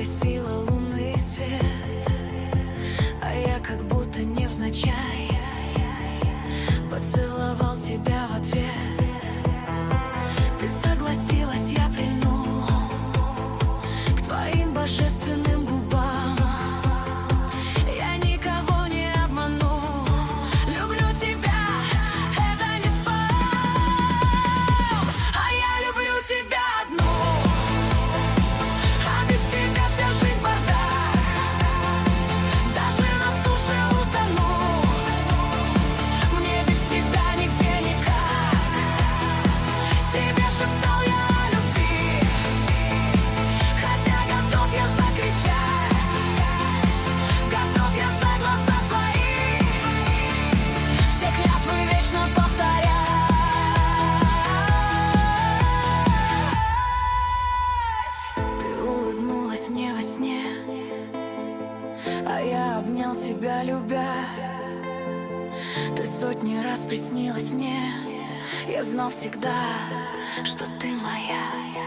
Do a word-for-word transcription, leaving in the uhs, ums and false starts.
гасила лунный свет, а я как будто невзначай поцеловал тебя в ответ. Ты согласилась, я прильнул к твоим божественным губам. Я никого не обманул, люблю тебя, это не спам. А я люблю тебя одну, а без тебя вся жизнь бардак. Даже на суше утону, мне без тебя нигде никак. Тебе шептал я о любви, хотя готов я закричать, готов я за глаза твои все клятвы вечно повторять. Ты улыбнулась мне во сне, а я обнял тебя, любя. Ты сотни раз приснилась мне, я знал всегда, что ты моя.